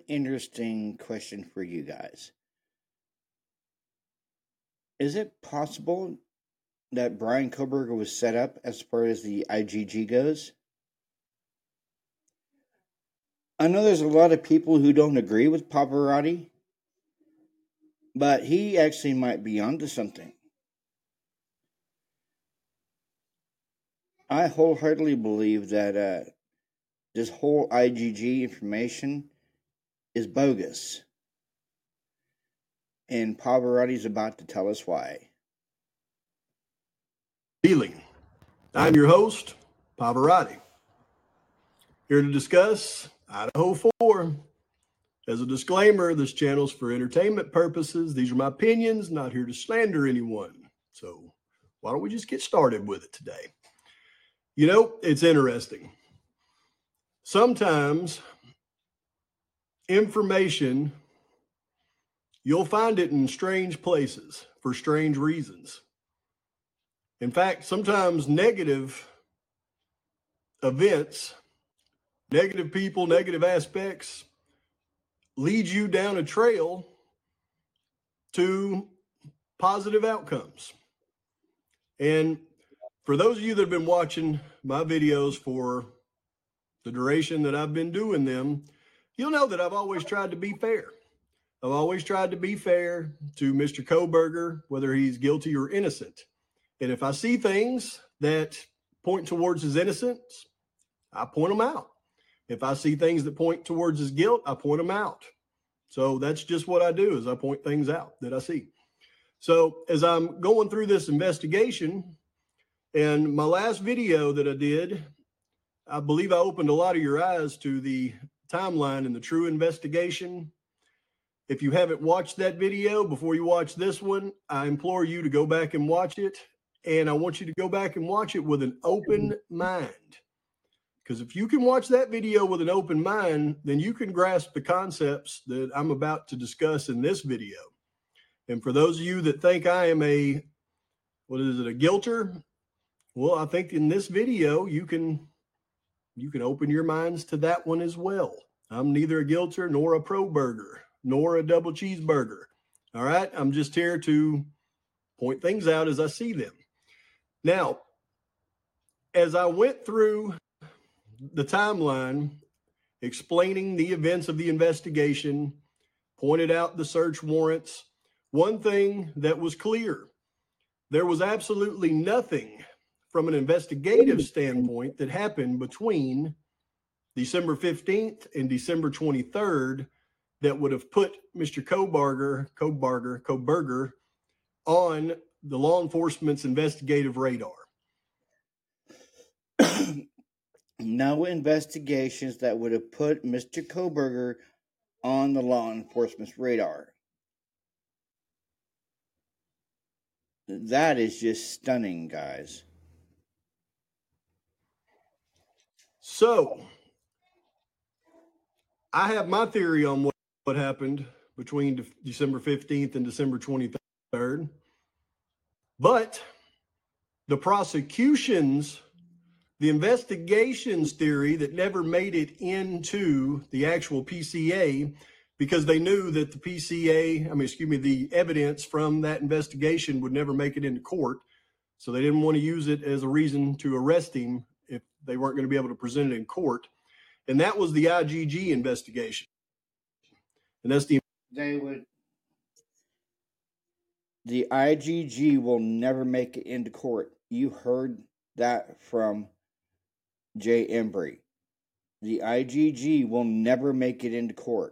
interesting question for you guys. Is it possible that Brian Koberger was set up as far as the IGG goes? I know there's a lot of people who don't agree with Pavarotti, but he actually might be onto something. I wholeheartedly believe that this whole IGG information is bogus. And Pavarotti's about to tell us why. Healing. I'm your host, Pavarotti. Here to discuss Idaho 4. As a disclaimer, this channel's for entertainment purposes. These are my opinions, not here to slander anyone. So why don't we just get started with it today? You know, it's interesting. Sometimes information, you'll find it in strange places for strange reasons. In fact, sometimes negative events, negative people, negative aspects lead you down a trail to positive outcomes. And for those of you that have been watching my videos for the duration that I've been doing them, you'll know that I've always tried to be fair. I've always tried to be fair to Mr. Koberger, whether he's guilty or innocent. And if I see things that point towards his innocence, I point them out. If I see things that point towards his guilt, I point them out. So that's just what I do, is I point things out that I see. So as I'm going through this investigation, and my last video that I did, I believe I opened a lot of your eyes to the timeline and the true investigation. If you haven't watched that video before you watch this one, I implore you to go back and watch it. And I want you to go back and watch it with an open mind. Because if you can watch that video with an open mind, then you can grasp the concepts that I'm about to discuss in this video. And for those of you that think I am a guilter? Well, I think in this video, you can open your minds to that one as well. I'm neither a guilter nor a pro burger, nor a double cheeseburger. All right. I'm just here to point things out as I see them. Now, as I went through the timeline, explaining the events of the investigation, pointed out the search warrants, one thing that was clear, there was absolutely nothing from an investigative standpoint that happened between December 15th and December 23rd that would have put Mr. Koberger on the law enforcement's investigative radar. No investigations that would have put Mr. Koberger on the law enforcement's radar. That is just stunning, guys. So, I have my theory on what happened between December 15th and December 23rd. But the investigation's theory that never made it into the actual PCA, because they knew that the evidence from that investigation would never make it into court. So they didn't want to use it as a reason to arrest him if they weren't going to be able to present it in court. And that was the IGG investigation. And that's the IGG will never make it into court. You heard that from Jay Embry. The IGG will never make it into court.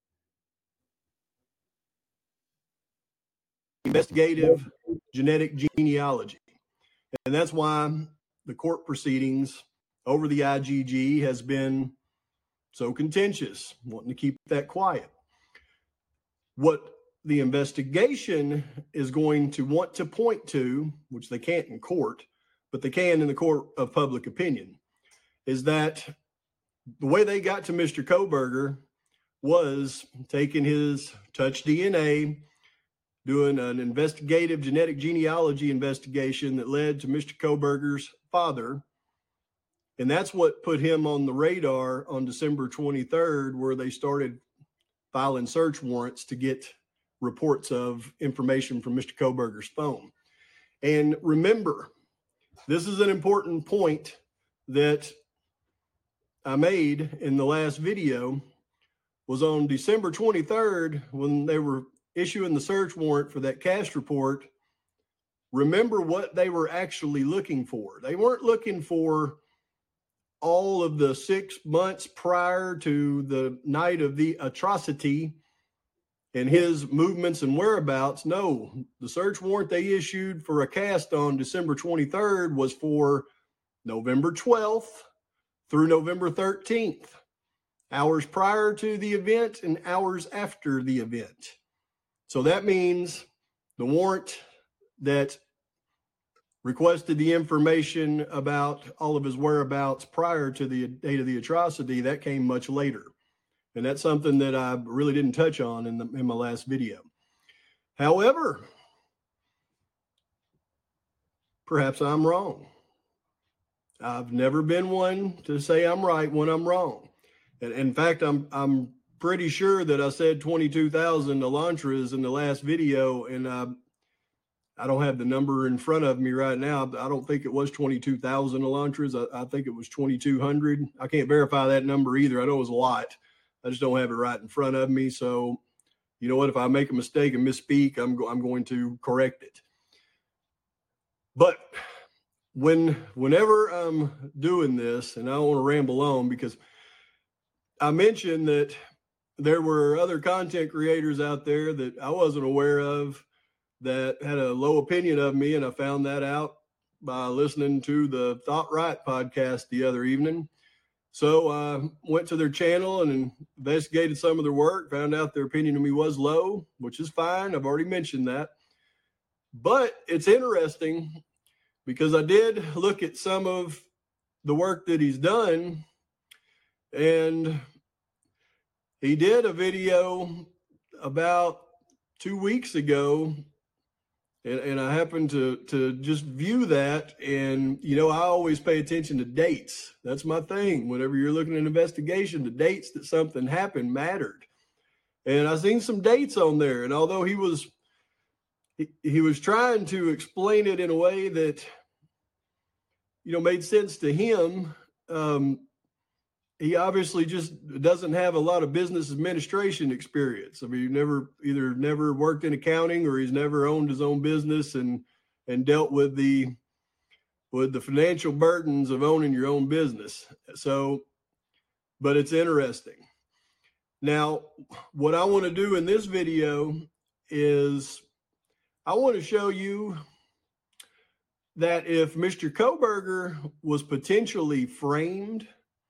Investigative genetic genealogy. And that's why the court proceedings over the IGG has been so contentious, wanting to keep that quiet. What the investigation is going to want to point to, which they can't in court, but they can in the court of public opinion, is that the way they got to Mr. Koberger was taking his touch DNA, doing an investigative genetic genealogy investigation that led to Mr. Koberger's father. And that's what put him on the radar on December 23rd, where they started filing search warrants to get reports of information from Mr. Kohberger's phone. And remember, this is an important point that I made in the last video, was on December 23rd when they were issuing the search warrant for that cash report. Remember what they were actually looking for. They weren't looking for all of the 6 months prior to the night of the atrocity and his movements and whereabouts. No, the search warrant they issued for a cast on December 23rd was for November 12th through November 13th, hours prior to the event and hours after the event. So that means the warrant that requested the information about all of his whereabouts prior to the date of the atrocity, that came much later. And that's something that I really didn't touch on in my last video. However, perhaps I'm wrong. I've never been one to say I'm right when I'm wrong. And in fact, I'm pretty sure that I said 22,000 Elantras in the last video, and I don't have the number in front of me right now. I don't think it was 22,000 Elantras. I think it was 2,200. I can't verify that number either. I know it was a lot. I just don't have it right in front of me. So, you know what? If I make a mistake and misspeak, I'm going to correct it. But whenever I'm doing this, and I don't want to ramble on, because I mentioned that there were other content creators out there that I wasn't aware of that had a low opinion of me, and I found that out by listening to the Thought Right podcast the other evening. So I went to their channel and investigated some of their work, found out their opinion of me was low, which is fine. I've already mentioned that. But it's interesting because I did look at some of the work that he's done, and he did a video about 2 weeks ago, and I happened to just view that, and, you know, I always pay attention to dates. That's my thing. Whenever you're looking at an investigation, the dates that something happened mattered. And I seen some dates on there, and although he was trying to explain it in a way that, you know, made sense to him, he obviously just doesn't have a lot of business administration experience. I mean, either never worked in accounting, or he's never owned his own business and dealt with the financial burdens of owning your own business. So, but it's interesting. Now, what I want to do in this video is I want to show you that if Mr. Kohberger was potentially framed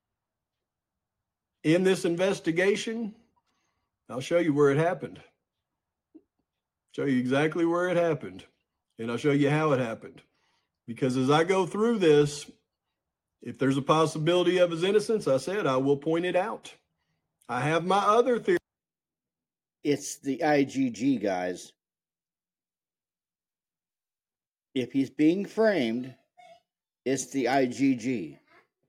in this investigation, I'll show you where it happened. Show you exactly where it happened. And I'll show you how it happened. Because as I go through this, if there's a possibility of his innocence, I said I will point it out. I have my other theory. It's the IGG, guys. If he's being framed, it's the IGG.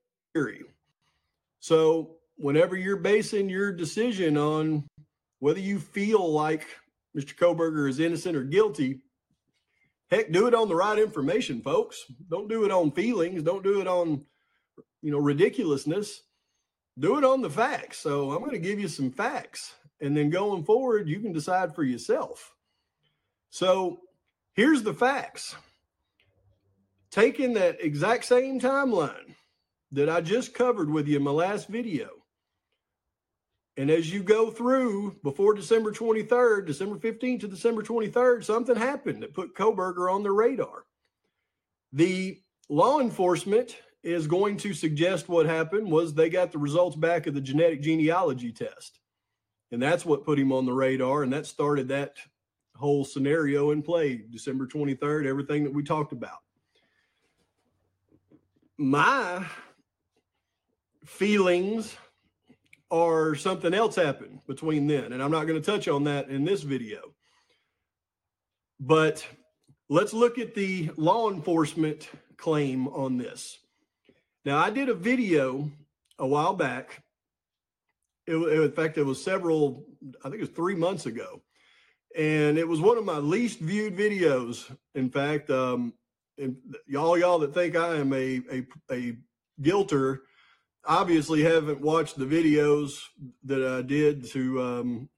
So whenever you're basing your decision on whether you feel like Mr. Kohberger is innocent or guilty, heck, do it on the right information, folks. Don't do it on feelings. Don't do it on, you know, ridiculousness. Do it on the facts. So I'm going to give you some facts, and then going forward, you can decide for yourself. So here's the facts. Taking that exact same timeline that I just covered with you in my last video, and as you go through before December 23rd, December 15th to December 23rd, something happened that put Kohberger on the radar. The law enforcement is going to suggest what happened was they got the results back of the genetic genealogy test. And that's what put him on the radar, and that started that whole scenario in play, December 23rd, everything that we talked about. My feelings are something else happened between then, and I'm not going to touch on that in this video. But let's look at the law enforcement claim on this. Now, I did a video a while back In fact, it was several, I think it was 3 months ago. And it was one of my least viewed videos. In fact, and y'all that think I am a guilter obviously haven't watched the videos that I did to,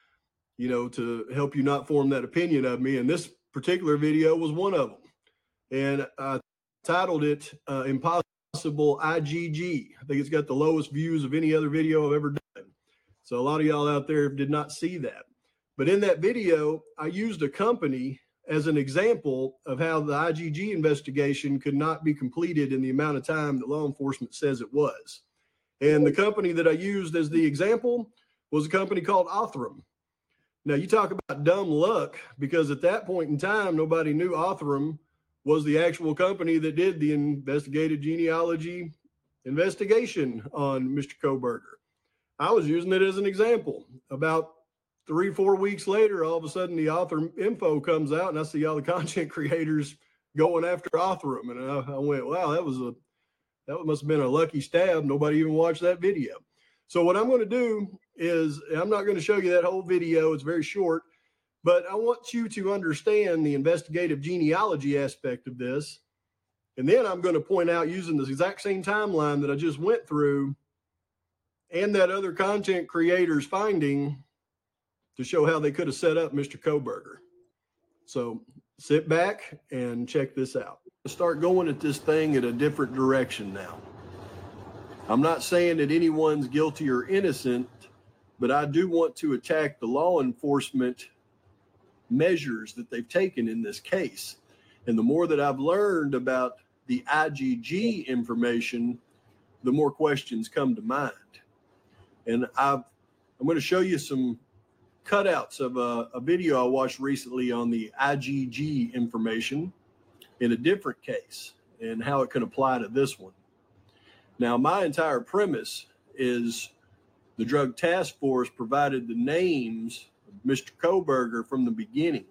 to help you not form that opinion of me. And this particular video was one of them. And I titled it Impossible IGG. I think it's got the lowest views of any other video I've ever done. So a lot of y'all out there did not see that. But in that video, I used a company as an example of how the IGG investigation could not be completed in the amount of time that law enforcement says it was. And the company that I used as the example was a company called Othram. Now, you talk about dumb luck, because at that point in time, nobody knew Othram was the actual company that did the investigative genealogy investigation on Mr. Kohberger. I was using it as an example. About 3-4 weeks later, all of a sudden the Othram info comes out, and I see all the content creators going after Othram. And I went, wow, that must have been a lucky stab. Nobody even watched that video. So what I'm going to do is, I'm not going to show you that whole video. It's very short, but I want you to understand the investigative genealogy aspect of this. And then I'm going to point out, using this exact same timeline that I just went through and that other content creator's finding, to show how they could have set up Mr. Kohberger. So sit back and check this out. Start going at this thing in a different direction now. I'm not saying that anyone's guilty or innocent, but I do want to attack the law enforcement measures that they've taken in this case. And the more that I've learned about the IGG information, the more questions come to mind. And I'm going to show you some cutouts of a video I watched recently on the IGG information in a different case and how it can apply to this one. Now, my entire premise is the Drug Task Force provided the names of Mr. Kohberger from the beginning.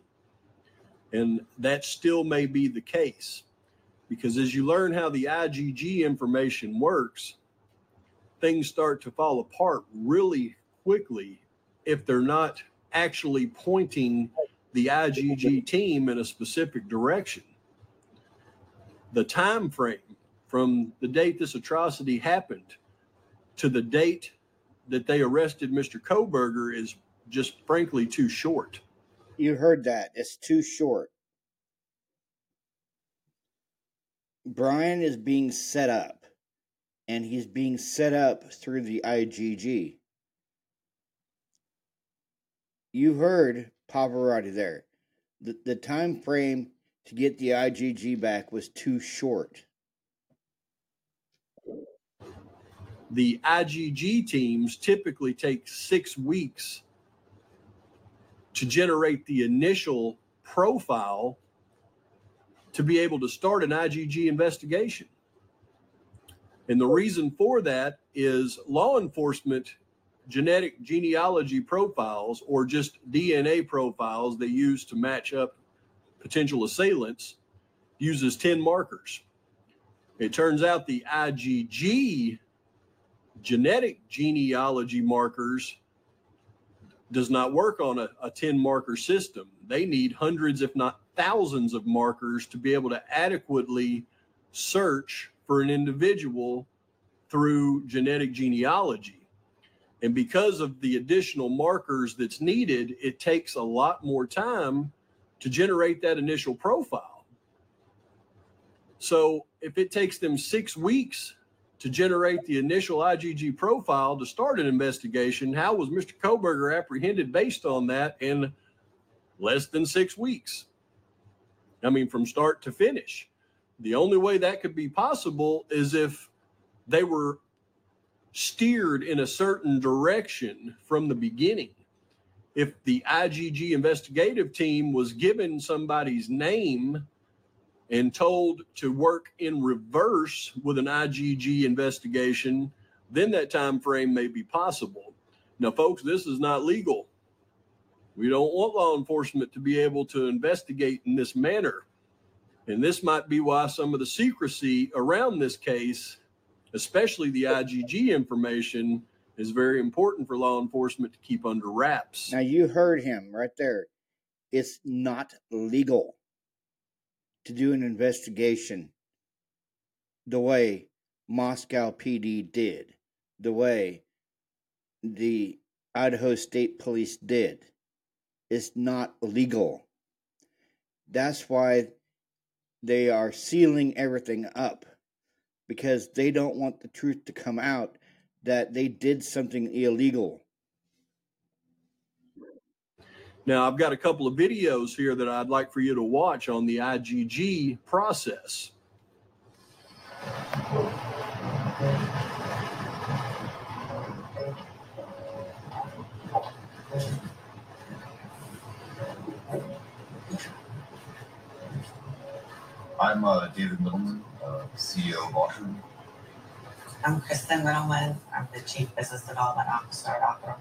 And that still may be the case, because as you learn how the IGG information works, things start to fall apart really quickly if they're not actually pointing the IGG team in a specific direction. The time frame from the date this atrocity happened to the date that they arrested Mr. Kohberger is just frankly too short. You heard that. It's too short. Brian is being set up, and he's being set up through the IGG. You heard Pavarotti there. The time frame to get the IGG back was too short. The IGG teams typically take 6 weeks to generate the initial profile to be able to start an IGG investigation. And the reason for that is law enforcement genetic genealogy profiles, or just DNA profiles they use to match up potential assailants, uses 10 markers. It turns out the IGG genetic genealogy markers does not work on a 10 marker system. They need hundreds, if not thousands, of markers to be able to adequately search for an individual through genetic genealogy. And because of the additional markers that's needed, it takes a lot more time to generate that initial profile. So if it takes them 6 weeks to generate the initial IGG profile to start an investigation, how was Mr. Kohberger apprehended based on that in less than 6 weeks? I mean, from start to finish. The only way that could be possible is if they were steered in a certain direction from the beginning. If the IGG investigative team was given somebody's name and told to work in reverse with an IGG investigation, then that time frame may be possible. Now, folks, this is not legal. We don't want law enforcement to be able to investigate in this manner. And this might be why some of the secrecy around this case, especially the IGG information, is very important for law enforcement to keep under wraps. Now, you heard him right there. It's not legal to do an investigation the way Moscow PD did, the way the Idaho State Police did. It's not legal. That's why they are sealing everything up, because they don't want the truth to come out that they did something illegal. Now, I've got a couple of videos here that I'd like for you to watch on the IGG process. I'm David Middleman, CEO of Othram. I'm Kristen Middleman. I'm the Chief Business Development Officer at Othram.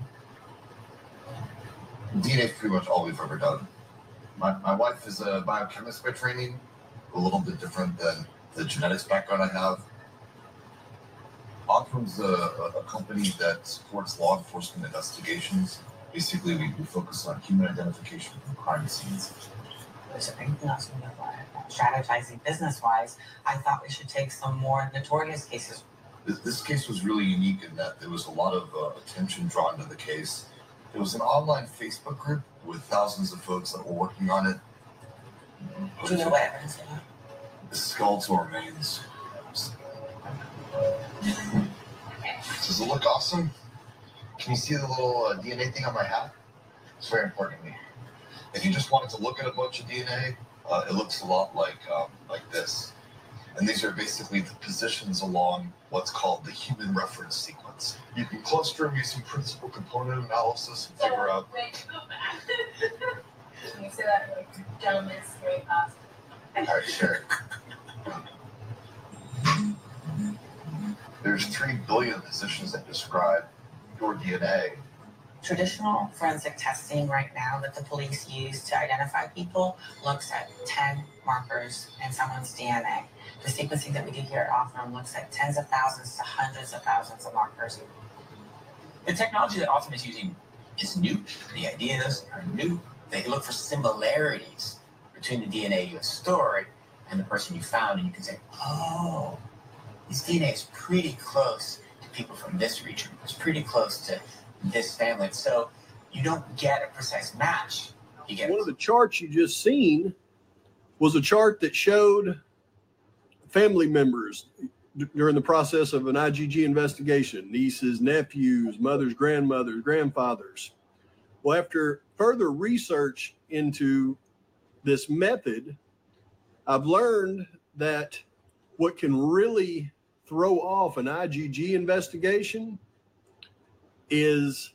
DNA is pretty much all we've ever done. My wife is a biochemist by training, a little bit different than the genetics background I have. Othram's a company that supports law enforcement investigations. Basically, we focus on human identification from crime scenes. Is there anything else you know about strategizing business-wise? I thought we should take some more notorious cases. This case was really unique in that there was a lot of attention drawn to the case. It was an online Facebook group with thousands of folks that were working on it. Do you know what evidence you have? The skeletal remains. Does it look awesome? Can you see the little DNA thing on my hat? It's very important to me. If you just wanted to look at a bunch of DNA, it looks a lot like this. And these are basically the positions along what's called the human reference sequence. You can cluster them using principal component analysis and figure out. Wait, go back. Can you say that like gentlemen very fast? All right, sure. There's 3 billion positions that describe your DNA. Traditional forensic testing right now that the police use to identify people looks at 10 markers in someone's DNA. The sequencing that we do here at Othram looks at tens of thousands to hundreds of thousands of markers. The technology that Othram is using is new. The ideas are new. They look for similarities between the DNA you have stored and the person you found, and you can say, oh, this DNA is pretty close to people from this region. It's pretty close to this family. So you don't get a precise match. You get one of the charts you just seen was a chart that showed family members during the process of an IGG investigation, nieces, nephews, mothers, grandmothers, grandfathers. Well, after further research into this method, I've learned that what can really throw off an IGG investigation is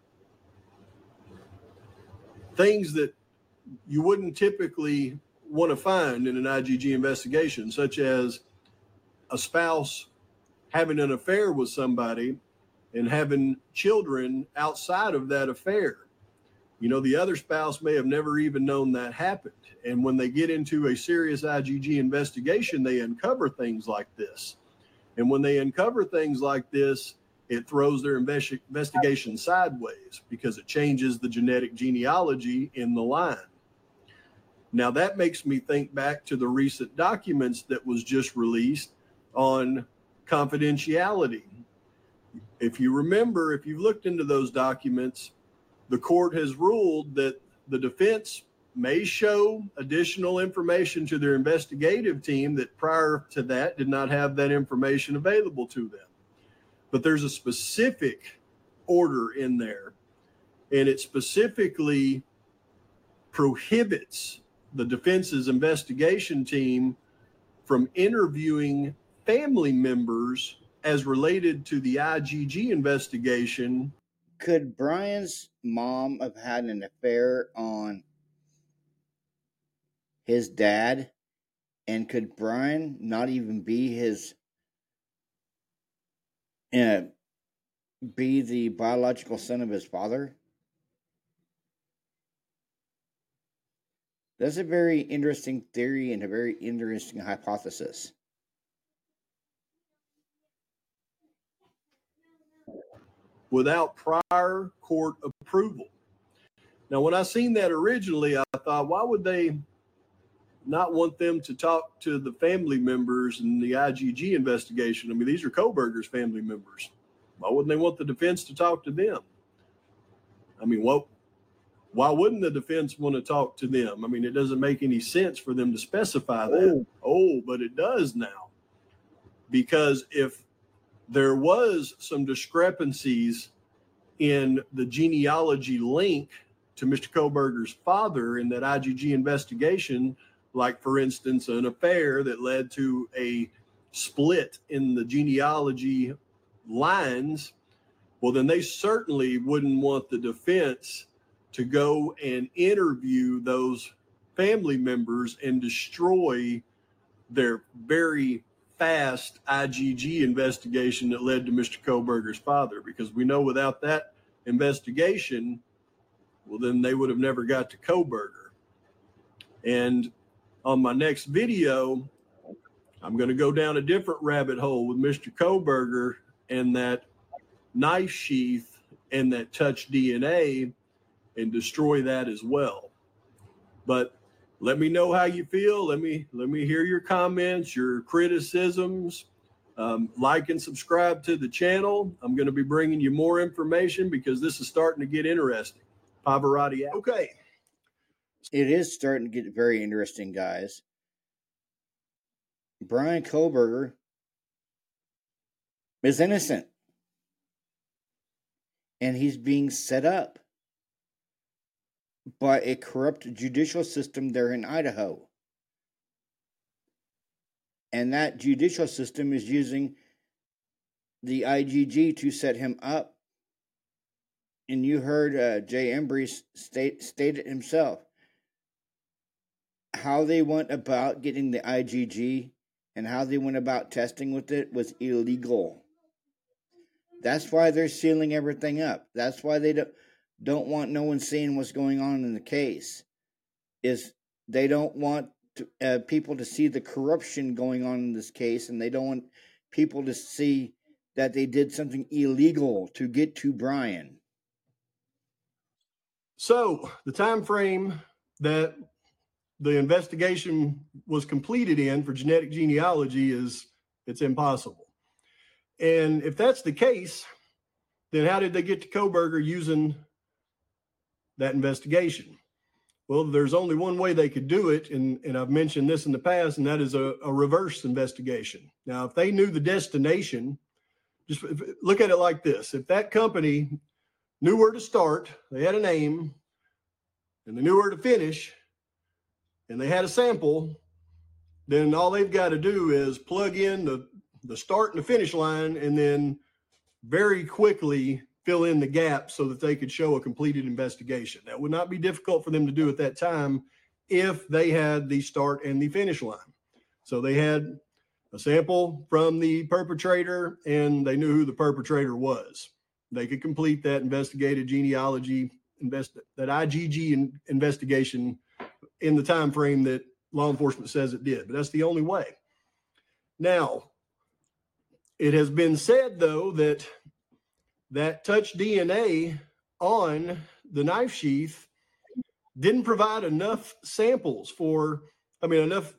things that you wouldn't typically want to find in an IGG investigation, such as a spouse having an affair with somebody and having children outside of that affair. You know, the other spouse may have never even known that happened. And when they get into a serious IGG investigation, they uncover things like this. And when they uncover things like this, it throws their investigation sideways because it changes the genetic genealogy in the line. Now, that makes me think back to the recent documents that was just released on confidentiality. If you remember, if you've looked into those documents, the court has ruled that the defense may show additional information to their investigative team that prior to that did not have that information available to them. But there's a specific order in there, and it specifically prohibits the defense's investigation team from interviewing family members as related to the IGG investigation. Could Brian's mom have had an affair on his dad? And could Brian not even be be the biological son of his father? That's a very interesting theory and a very interesting hypothesis. without prior court approval. Now, when I seen that originally, I thought, why would they not want them to talk to the family members in the IGG investigation? I mean, these are Kohberger's family members. Why wouldn't they want the defense to talk to them? I mean, why wouldn't the defense want to talk to them? I mean, it doesn't make any sense for them to specify that. But it does now. Because if there was some discrepancies in the genealogy link to Mr. Kohberger's father in that IGG investigation, like, for instance, an affair that led to a split in the genealogy lines, well, then they certainly wouldn't want the defense to go and interview those family members and destroy their very fast IGG investigation that led to Mr. Kohberger's father, because we know without that investigation, well, then they would have never got to Kohberger. And on my next video, I'm going to go down a different rabbit hole with Mr. Kohberger and that knife sheath and that touch DNA and destroy that as well. But let me know how you feel. Let me hear your comments, your criticisms. Like and subscribe to the channel. I'm going to be bringing you more information because this is starting to get interesting. Pavarotti out. Okay. It is starting to get very interesting, guys. Bryan Kohberger is innocent. And he's being set up by a corrupt judicial system there in Idaho. And that judicial system is using the IGG to set him up. And you heard Jay Embry state it himself. How they went about getting the IGG and how they went about testing with it was illegal. That's why they're sealing everything up. That's why they don't want no one seeing what's going on in the case. Is they don't want people to see the corruption going on in this case, and they don't want people to see that they did something illegal to get to Bryan. So the time frame that the investigation was completed in for genetic genealogy it's impossible. And if that's the case, then how did they get to Kohberger using that investigation? Well, there's only one way they could do it, and I've mentioned this in the past, and that is a reverse investigation. Now, if they knew the destination, just look at it like this. If that company knew where to start, they had a name, and they knew where to finish, and they had a sample, then all they've got to do is plug in the start and the finish line, and then very quickly fill in the gap so that they could show a completed investigation. That would not be difficult for them to do at that time if they had the start and the finish line. So they had a sample from the perpetrator and they knew who the perpetrator was. They could complete that investigative genealogy, that IGG investigation in the time frame that law enforcement says it did. But that's the only way. Now, it has been said, though, that touch DNA on the knife sheath didn't provide enough samples enough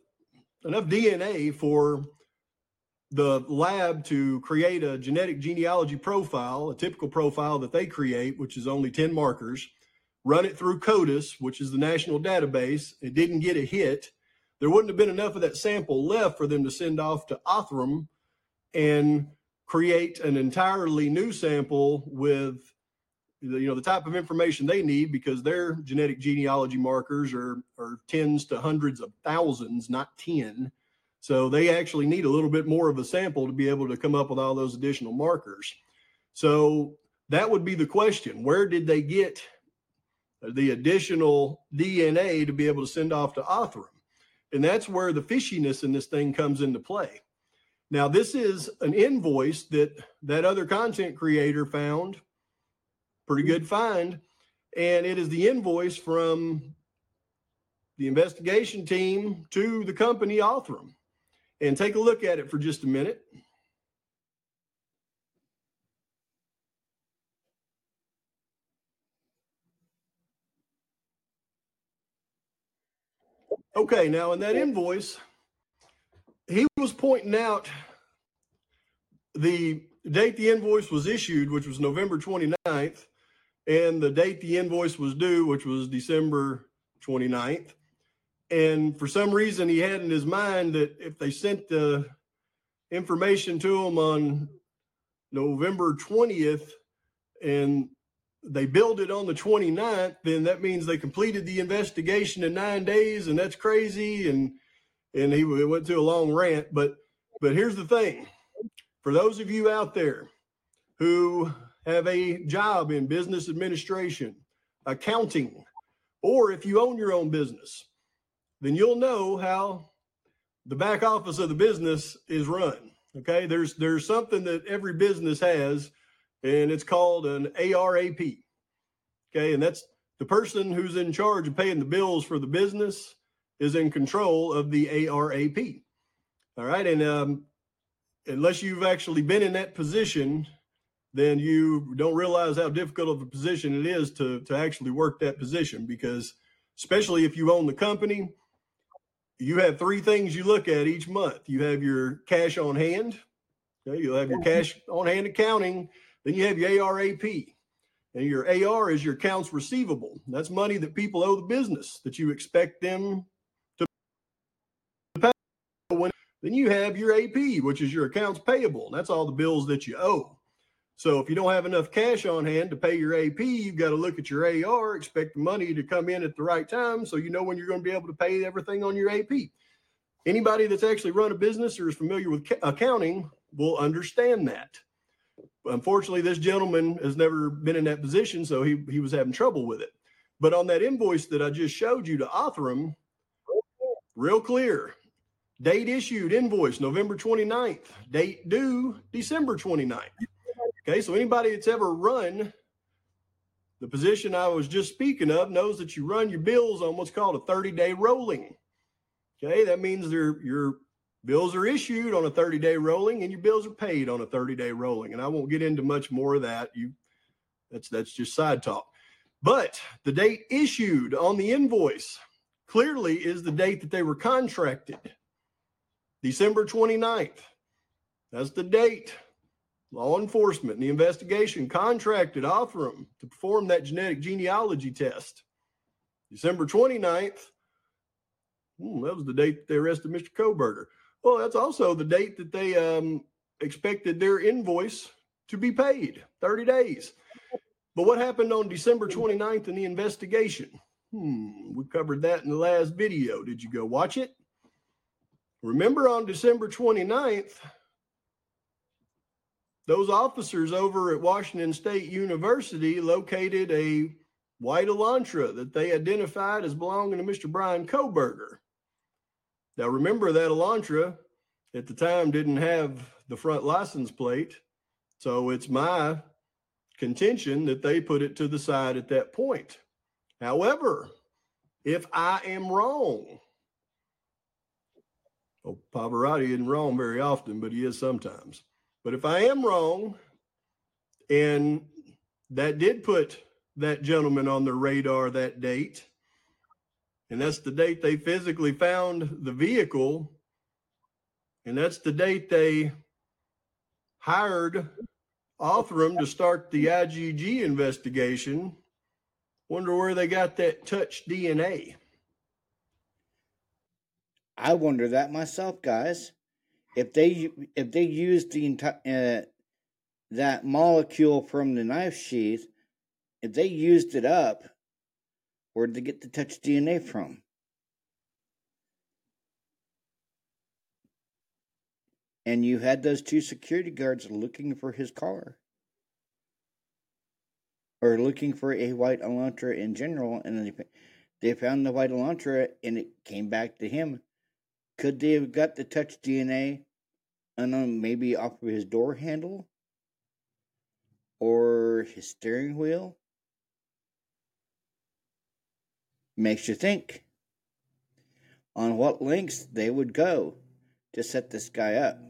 DNA for the lab to create a genetic genealogy profile, a typical profile that they create, which is only 10 markers, run it through CODIS, which is the national database. It didn't get a hit. There wouldn't have been enough of that sample left for them to send off to Othram and create an entirely new sample with the type of information they need, because their genetic genealogy markers are tens to hundreds of thousands, not 10. So they actually need a little bit more of a sample to be able to come up with all those additional markers. So that would be the question. Where did they get the additional DNA to be able to send off to Othram? And that's where the fishiness in this thing comes into play. Now, this is an invoice that other content creator found, pretty good find, and it is the invoice from the investigation team to the company Othram. And take a look at it for just a minute. Okay, now in that invoice, he was pointing out the date the invoice was issued, which was November 29th, and the date the invoice was due, which was December 29th. And for some reason, he had in his mind that if they sent the information to him on November 20th and they billed it on the 29th, then that means they completed the investigation in 9 days, and that's crazy. And he went to a long rant. But here's the thing. For those of you out there who have a job in business administration, accounting, or if you own your own business, then you'll know how the back office of the business is run. Okay, there's something that every business has, and it's called an ARAP. Okay, and that's the person who's in charge of paying the bills for the business is in control of the ARAP. All right, and unless you've actually been in that position, then you don't realize how difficult of a position it is to actually work that position, because especially if you own the company, you have three things you look at each month. You have your cash on hand. Okay, you'll have your cash on hand accounting. Then you have your ARAP. And your AR is your accounts receivable. That's money that people owe the business that you expect them to pay. Then you have your AP, which is your accounts payable. That's all the bills that you owe. So if you don't have enough cash on hand to pay your AP, you've got to look at your AR, expect the money to come in at the right time so you know when you're going to be able to pay everything on your AP. Anybody that's actually run a business or is familiar with accounting will understand that. Unfortunately, this gentleman has never been in that position, so he was having trouble with it. But on that invoice that I just showed you to Othram, real clear, date issued invoice November 29th, date due December 29th. Okay, so anybody that's ever run the position I was just speaking of knows that you run your bills on what's called a 30-day rolling. Okay, that means your bills are issued on a 30-day rolling and your bills are paid on a 30-day rolling. And I won't get into much more of that. That's just side talk. But the date issued on the invoice clearly is the date that they were contracted. December 29th. That's the date. Law enforcement and the investigation contracted Othram to perform that genetic genealogy test. December 29th. That was the date that they arrested Mr. Kohberger. Well, that's also the date that they expected their invoice to be paid, 30 days. But what happened on December 29th in the investigation? We covered that in the last video. Did you go watch it? Remember on December 29th, those officers over at Washington State University located a white Elantra that they identified as belonging to Mr. Brian Kohberger. Now, remember that Elantra at the time didn't have the front license plate, so it's my contention that they put it to the side at that point. However, if I am wrong, Pavarotti isn't wrong very often, but he is sometimes. But if I am wrong, and that did put that gentleman on the radar that date, and that's the date they physically found the vehicle, and that's the date they hired Othram to start the IGG investigation. Wonder where they got that touch DNA. I wonder that myself, guys. If they used the entire that molecule from the knife sheath, if they used it up, where'd they get the touch DNA from? And you had those two security guards looking for his car, or looking for a white Elantra in general, and they found the white Elantra, and it came back to him. Could they have got the touch DNA, and maybe off of his door handle or his steering wheel? Makes you think on what lengths they would go to set this guy up.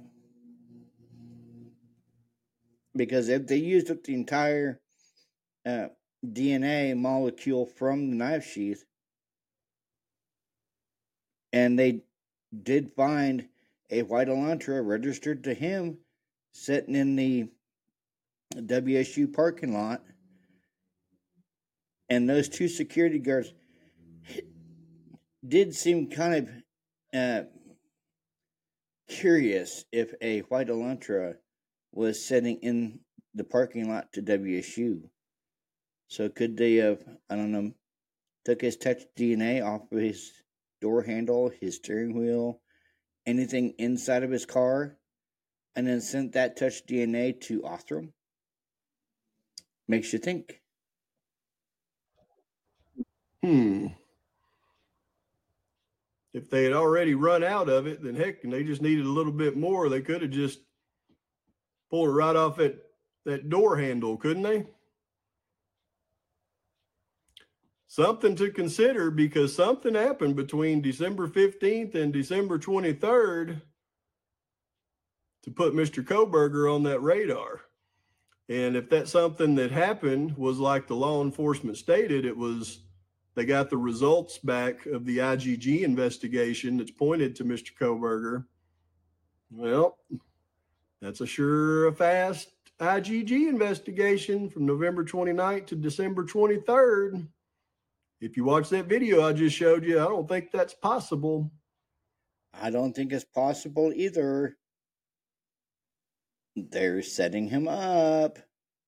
Because if they used up the entire DNA molecule from the knife sheath, And they did find a white Elantra registered to him sitting in the WSU parking lot. And those two security guards did seem kind of curious if a white Elantra was sitting in the parking lot to WSU. So could they have, I don't know, took his touch DNA off of his door handle, his steering wheel, anything inside of his car, and then sent that touch DNA to Othram? Makes you think. If they had already run out of it, then heck, and they just needed a little bit more, they could have just pulled it right off that door handle, couldn't they? Something to consider, because something happened between December 15th and December 23rd to put Mr. Kohberger on that radar. And if that's something that happened was like the law enforcement stated, it was they got the results back of the IGG investigation that's pointed to Mr. Kohberger. Well, that's a fast IGG investigation from November 29th to December 23rd. If you watch that video I just showed you, I don't think that's possible. I don't think it's possible either. They're setting him up.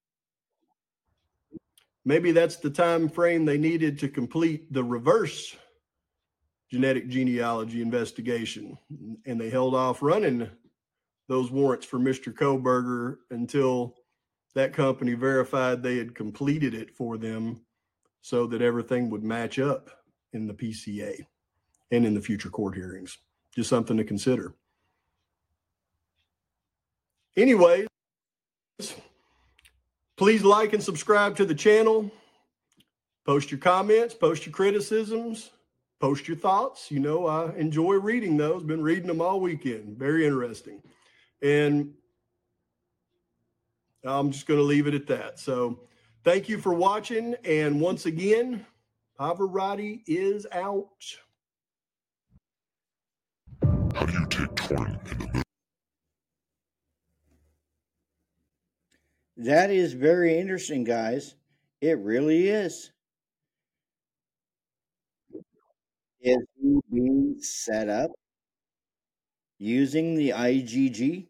Maybe that's the time frame they needed to complete the reverse genetic genealogy investigation, and they held off running those warrants for Mr. Kohberger until that company verified they had completed it for them so that everything would match up in the PCA and in the future court hearings. Just something to consider. Anyways, please like and subscribe to the channel. Post your comments, post your criticisms, post your thoughts. You know, I enjoy reading those. Been reading them all weekend. Very interesting. And I'm just going to leave it at that. So thank you for watching. And once again, Pavarotti is out. How do you take torn in the middle? That is very interesting, guys. It really is. Is he being set up using the IGG?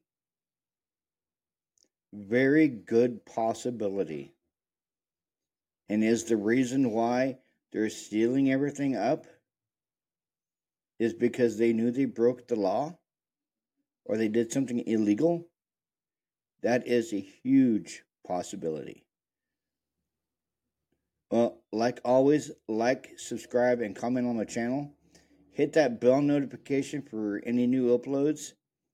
Very good possibility. And is the reason why they're sealing everything up is because they knew they broke the law or they did something illegal? That is a huge possibility. Well, like always, like, subscribe, and comment on the channel. Hit that bell notification for any new uploads.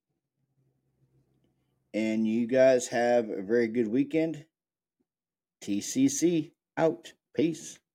And you guys have a very good weekend. TCC out. Peace.